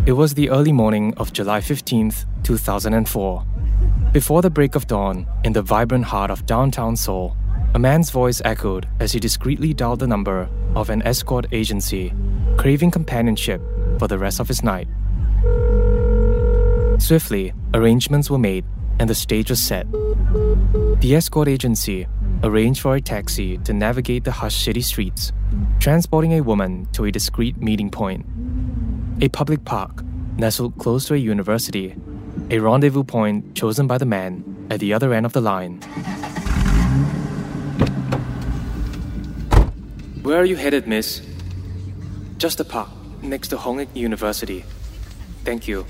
It was the early morning of July 15th, 2004. Before the break of dawn, in the vibrant heart of downtown Seoul, a man's voice echoed as he discreetly dialed the number of an escort agency, craving companionship for the rest of his night. Swiftly, arrangements were made and the stage was set. The escort agency arranged for a taxi to navigate the hushed city streets, transporting a woman to a discreet meeting point. A public park, nestled close to a university, a rendezvous point chosen by the man at the other end of the line. "Where are you headed, miss?" "Just the park, next to Hongik University." "Thank you."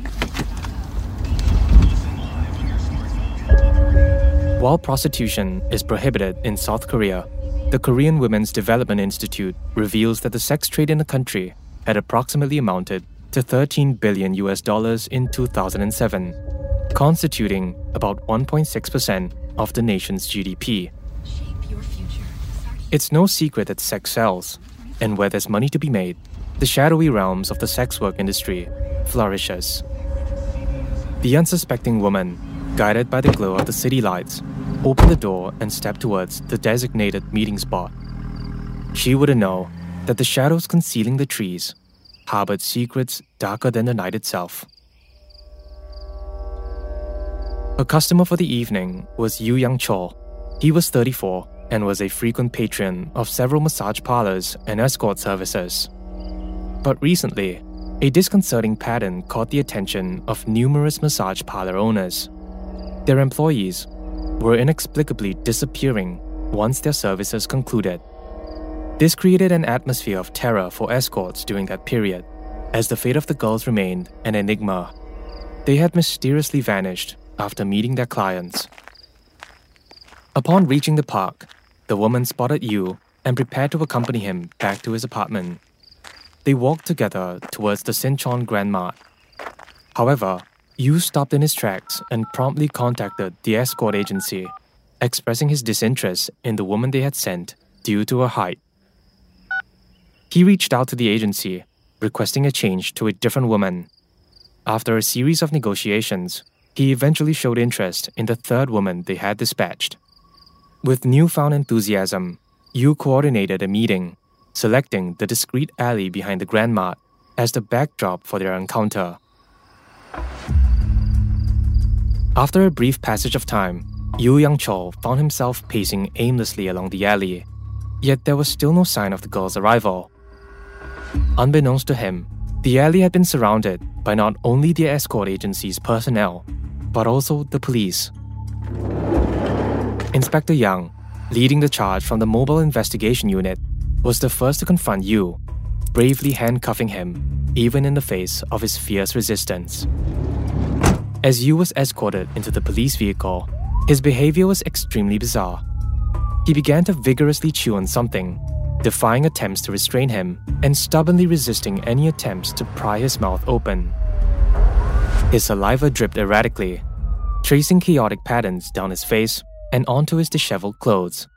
While prostitution is prohibited in South Korea, the Korean Women's Development Institute reveals that the sex trade in the country had approximately amounted to $13 billion in 2007, constituting about 1.6% of the nation's GDP. It's no secret that sex sells, and where there's money to be made, the shadowy realms of the sex work industry flourishes. The unsuspecting woman, guided by the glow of the city lights, opened the door and stepped towards the designated meeting spot. She wouldn't know that the shadows concealing the trees harbored secrets darker than the night itself. Her customer for the evening was Yoo Young-chol. He was 34 and was a frequent patron of several massage parlors and escort services. But recently, a disconcerting pattern caught the attention of numerous massage parlor owners. Their employees were inexplicably disappearing once their services concluded. This created an atmosphere of terror for escorts during that period, as the fate of the girls remained an enigma. They had mysteriously vanished after meeting their clients. Upon reaching the park, the woman spotted Yoo and prepared to accompany him back to his apartment. They walked together towards the Sinchon Grand Mart. However, Yoo stopped in his tracks and promptly contacted the escort agency, expressing his disinterest in the woman they had sent due to her height. He reached out to the agency, requesting a change to a different woman. After a series of negotiations, he eventually showed interest in the third woman they had dispatched. With newfound enthusiasm, Yoo coordinated a meeting, selecting the discreet alley behind the Grand Mart as the backdrop for their encounter. After a brief passage of time, Yoo Young-chol found himself pacing aimlessly along the alley, yet there was still no sign of the girl's arrival. Unbeknownst to him, the alley had been surrounded by not only the escort agency's personnel, but also the police. Inspector Young, leading the charge from the Mobile Investigation Unit, was the first to confront Yoo, bravely handcuffing him, even in the face of his fierce resistance. As Yoo was escorted into the police vehicle, his behavior was extremely bizarre. He began to vigorously chew on something, defying attempts to restrain him and stubbornly resisting any attempts to pry his mouth open. His saliva dripped erratically, tracing chaotic patterns down his face and onto his disheveled clothes.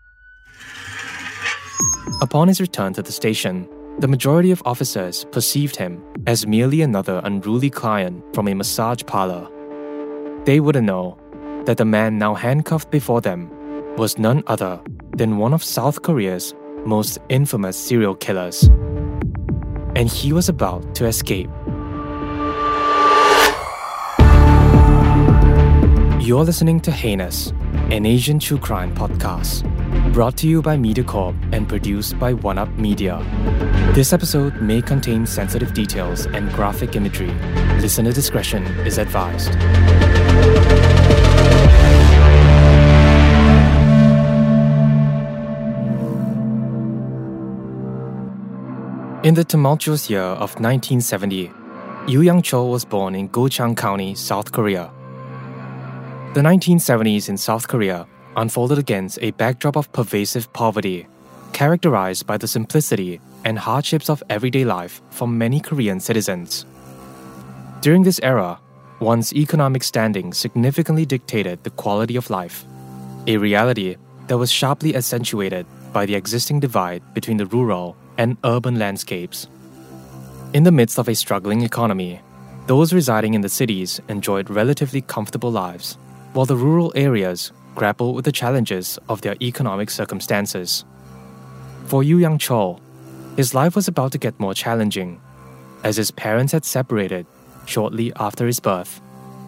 Upon his return to the station, the majority of officers perceived him as merely another unruly client from a massage parlor. They wouldn't know that the man now handcuffed before them was none other than one of South Korea's most infamous serial killers. And he was about to escape. You're listening to Heinous, an Asian true crime podcast, brought to you by MediaCorp and produced by OneUp Media. This episode may contain sensitive details and graphic imagery. Listener discretion is advised. In the tumultuous year of 1970, Yoo Young-chol was born in Gochang County, South Korea. The 1970s in South Korea unfolded against a backdrop of pervasive poverty, characterized by the simplicity and hardships of everyday life for many Korean citizens. During this era, one's economic standing significantly dictated the quality of life, a reality that was sharply accentuated by the existing divide between the rural and urban landscapes. In the midst of a struggling economy, Those residing in the cities enjoyed relatively comfortable lives, while the rural areas grappled with the challenges of their economic circumstances. For Yu Yang Chol, his life was about to get more challenging, as his parents had separated shortly after his birth.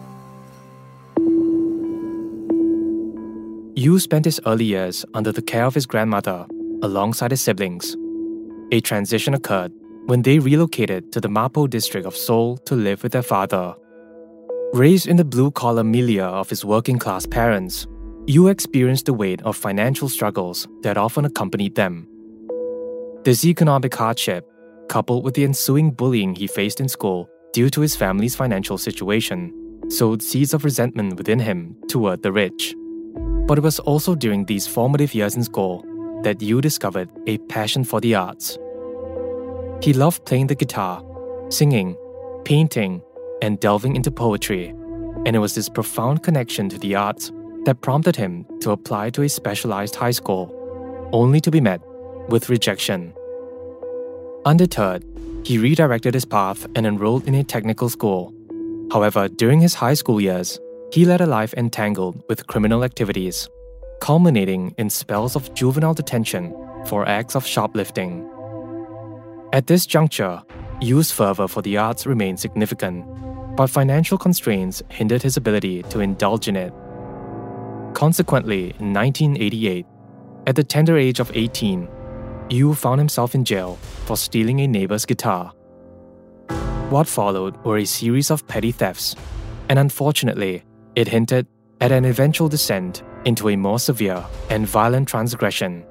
Yu spent his early years under the care of his grandmother alongside his siblings. A transition occurred when they relocated to the Mapo district of Seoul to live with their father. Raised in the blue-collar milieu of his working-class parents, Yu experienced the weight of financial struggles that often accompanied them. This economic hardship, coupled with the ensuing bullying he faced in school due to his family's financial situation, sowed seeds of resentment within him toward the rich. But it was also during these formative years in school that Yu discovered a passion for the arts. He loved playing the guitar, singing, painting, and delving into poetry, and it was this profound connection to the arts that prompted him to apply to a specialized high school, only to be met with rejection. Undeterred, he redirected his path and enrolled in a technical school. However, during his high school years, he led a life entangled with criminal activities, culminating in spells of juvenile detention for acts of shoplifting. At this juncture, Yu's fervor for the arts remained significant, but financial constraints hindered his ability to indulge in it. Consequently, in 1988, at the tender age of 18, Yu found himself in jail for stealing a neighbor's guitar. What followed were a series of petty thefts, and unfortunately, it hinted at an eventual descent into a more severe and violent transgression.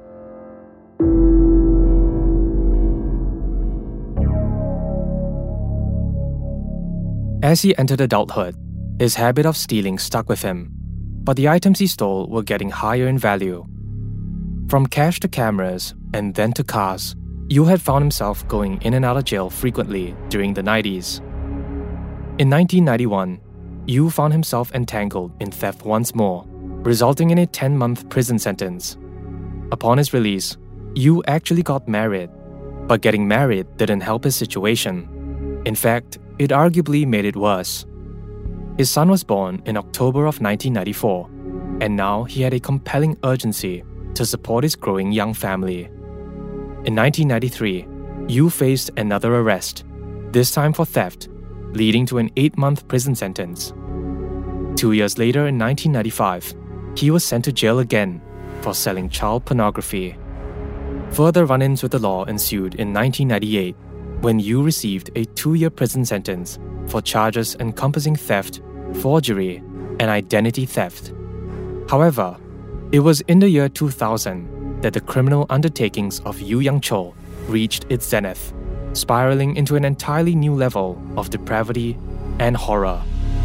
As he entered adulthood, his habit of stealing stuck with him, but the items he stole were getting higher in value. From cash to cameras and then to cars, Yu had found himself going in and out of jail frequently during the 90s. In 1991, Yu found himself entangled in theft once more, resulting in a 10-month prison sentence. Upon his release, Yu actually got married, but getting married didn't help his situation. In fact, it arguably made it worse. His son was born in October of 1994, and now he had a compelling urgency to support his growing young family. In 1993, Yu faced another arrest, this time for theft, leading to an 8-month prison sentence. 2 years later, in 1995, he was sent to jail again for selling child pornography. Further run-ins with the law ensued in 1998, when Yu received a 2-year prison sentence for charges encompassing theft, forgery, and identity theft. However, it was in the year 2000 that the criminal undertakings of Yu Yang Chol reached its zenith, spiraling into an entirely new level of depravity and horror.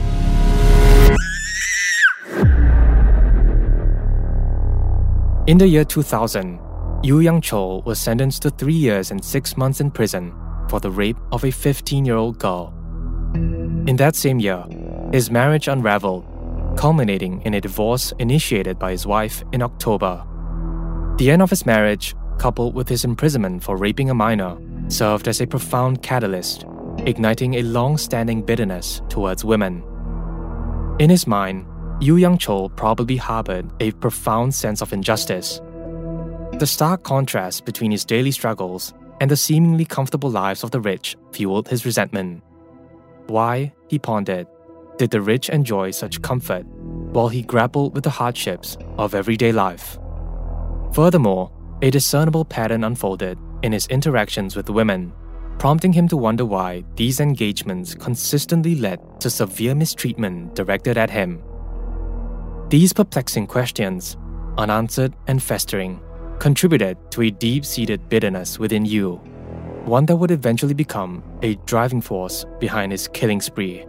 In the year 2000, Yu Yang Chol was sentenced to 3 years and 6 months in prison for the rape of a 15-year-old girl. In that same year, his marriage unraveled, culminating in a divorce initiated by his wife in October. The end of his marriage, coupled with his imprisonment for raping a minor, served as a profound catalyst, igniting a long-standing bitterness towards women. In his mind, Yu Yang Chol probably harbored a profound sense of injustice. The stark contrast between his daily struggles and the seemingly comfortable lives of the rich fueled his resentment. Why, he pondered, did the rich enjoy such comfort while he grappled with the hardships of everyday life? Furthermore, a discernible pattern unfolded in his interactions with women, prompting him to wonder why these engagements consistently led to severe mistreatment directed at him. These perplexing questions, unanswered and festering, contributed to a deep-seated bitterness within Yu, one that would eventually become a driving force behind his killing spree.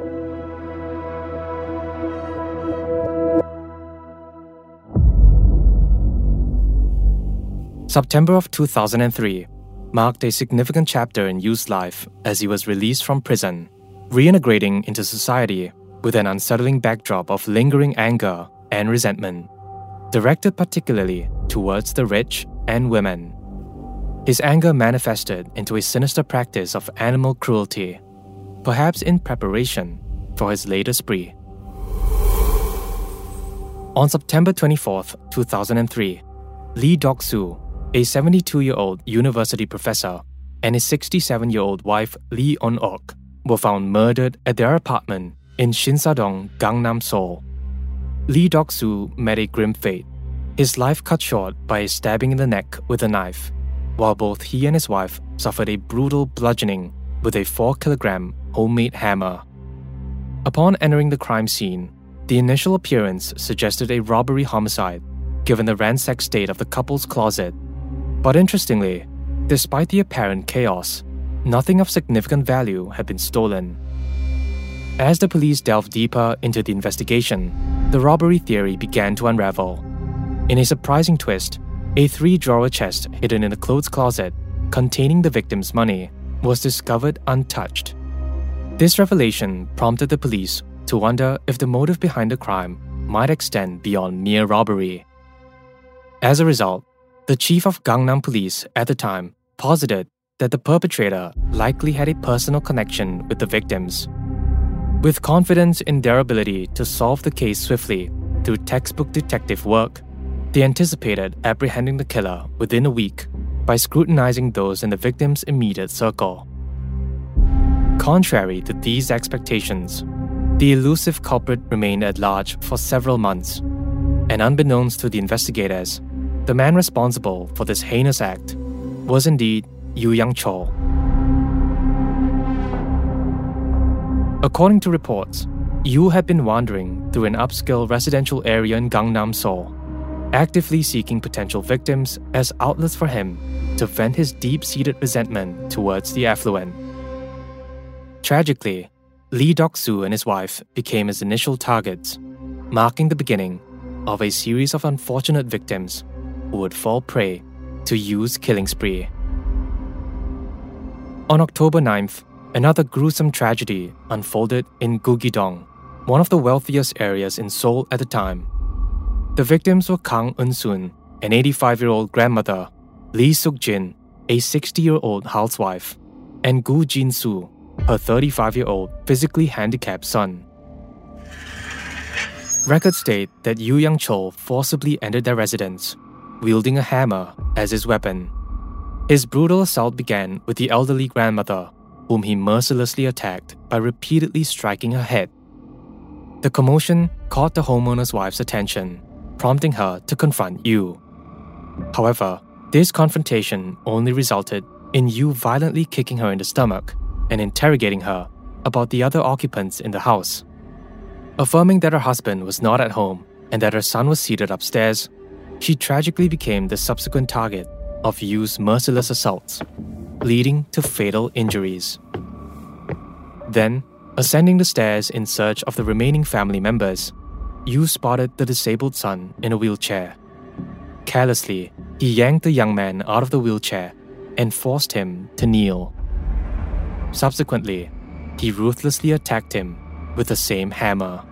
September of 2003 marked a significant chapter in Yu's life as he was released from prison, reintegrating into society with an unsettling backdrop of lingering anger and resentment, directed particularly towards the rich and women. His anger manifested into a sinister practice of animal cruelty. perhaps in preparation for his later spree. On September 24, 2003, Lee Dok-soo, a 72-year-old university professor, and his 67-year-old wife Lee On-ok were found murdered at their apartment in Shinsadong, Gangnam, Seoul. Lee Dok-soo met a grim fate, his life cut short by a stabbing in the neck with a knife, while both he and his wife suffered a brutal bludgeoning with a 4-kilogram homemade hammer. Upon entering the crime scene, the initial appearance suggested a robbery homicide, given the ransacked state of the couple's closet. But interestingly, despite the apparent chaos, nothing of significant value had been stolen. As the police delved deeper into the investigation, the robbery theory began to unravel. In a surprising twist, a 3-drawer chest hidden in a clothes closet containing the victim's money was discovered untouched. This revelation prompted the police to wonder if the motive behind the crime might extend beyond mere robbery. As a result, the chief of Gangnam Police at the time posited that the perpetrator likely had a personal connection with the victims. With confidence in their ability to solve the case swiftly through textbook detective work, they anticipated apprehending the killer within a week by scrutinizing those in the victim's immediate circle. Contrary to these expectations, the elusive culprit remained at large for several months, and unbeknownst to the investigators, the man responsible for this heinous act was indeed Yoo Young-chol. According to reports, Yoo had been wandering through an upscale residential area in Gangnam, Seoul, actively seeking potential victims as outlets for him to vent his deep-seated resentment towards the affluent. Tragically, Lee Dok-soo and his wife became his initial targets, marking the beginning of a series of unfortunate victims who would fall prey to Yoo's killing spree. On October 9th, another gruesome tragedy unfolded in Gugidong, one of the wealthiest areas in Seoul at the time. The victims were Kang Eun-soon, an 85-year-old grandmother, Lee Suk-jin, a 60-year-old housewife, and Gu Jin-soo, her 35-year-old physically handicapped son. Records state that Yoo Young-chol forcibly entered their residence, wielding a hammer as his weapon. His brutal assault began with the elderly grandmother, whom he mercilessly attacked by repeatedly striking her head. The commotion caught the homeowner's wife's attention, prompting her to confront Yoo. However, this confrontation only resulted in Yoo violently kicking her in the stomach and interrogating her about the other occupants in the house. Affirming that her husband was not at home and that her son was seated upstairs, she tragically became the subsequent target of Yoo's merciless assaults, leading to fatal injuries. Then, ascending the stairs in search of the remaining family members, Yoo spotted the disabled son in a wheelchair. Carelessly, he yanked the young man out of the wheelchair and forced him to kneel. Subsequently, he ruthlessly attacked him with the same hammer.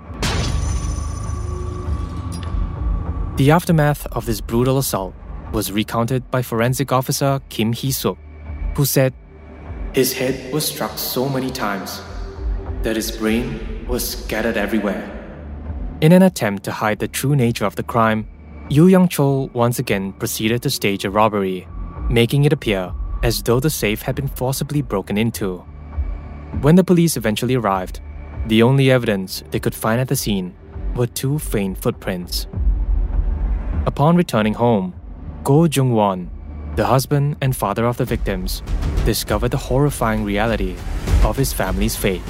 The aftermath of this brutal assault was recounted by forensic officer Kim Hee-suk, who said, "His head was struck so many times that his brain was scattered everywhere." In an attempt to hide the true nature of the crime, Yoo Young-chol once again proceeded to stage a robbery, making it appear as though the safe had been forcibly broken into. When the police eventually arrived, the only evidence they could find at the scene were 2 faint footprints. Upon returning home, Go Jung-won, the husband and father of the victims, discovered the horrifying reality of his family's fate.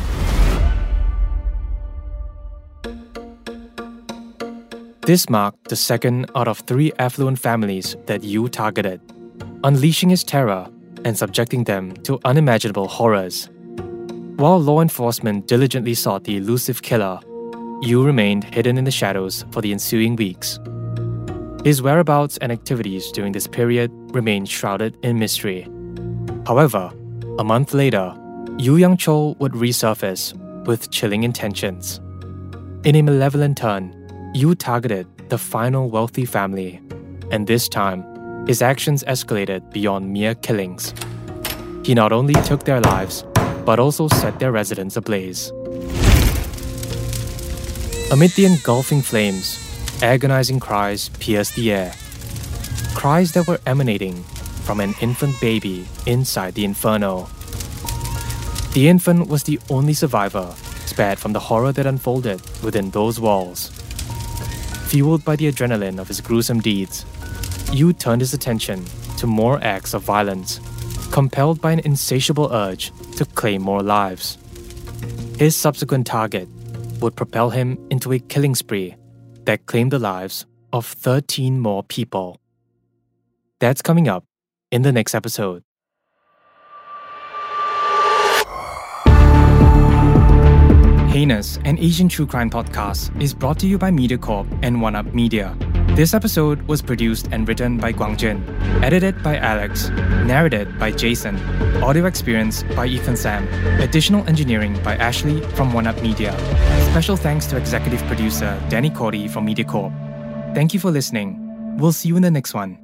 This marked the second out of 3 affluent families that Yoo targeted, unleashing his terror and subjecting them to unimaginable horrors. While law enforcement diligently sought the elusive killer, Yoo remained hidden in the shadows for the ensuing weeks. His whereabouts and activities during this period remained shrouded in mystery. However, a month later, Yoo Young-chol would resurface with chilling intentions. In a malevolent turn, Yoo targeted the final wealthy family, and this time, his actions escalated beyond mere killings. He not only took their lives, but also set their residence ablaze. Amid the engulfing flames, agonizing cries pierced the air. Cries that were emanating from an infant baby inside the inferno. The infant was the only survivor spared from the horror that unfolded within those walls. Fueled by the adrenaline of his gruesome deeds, Yu turned his attention to more acts of violence, compelled by an insatiable urge to claim more lives. His subsequent target would propel him into a killing spree that claimed the lives of 13 more people. That's coming up in the next episode. Heinous, an Asian true crime podcast, is brought to you by MediaCorp and OneUp Media. This episode was produced and written by Guangjin, edited by Alex, narrated by Jason, audio experience by Ethan Sam, additional engineering by Ashley from OneUp Media. Special thanks to executive producer Danny Cordy from MediaCorp. Thank you for listening. We'll see you in the next one.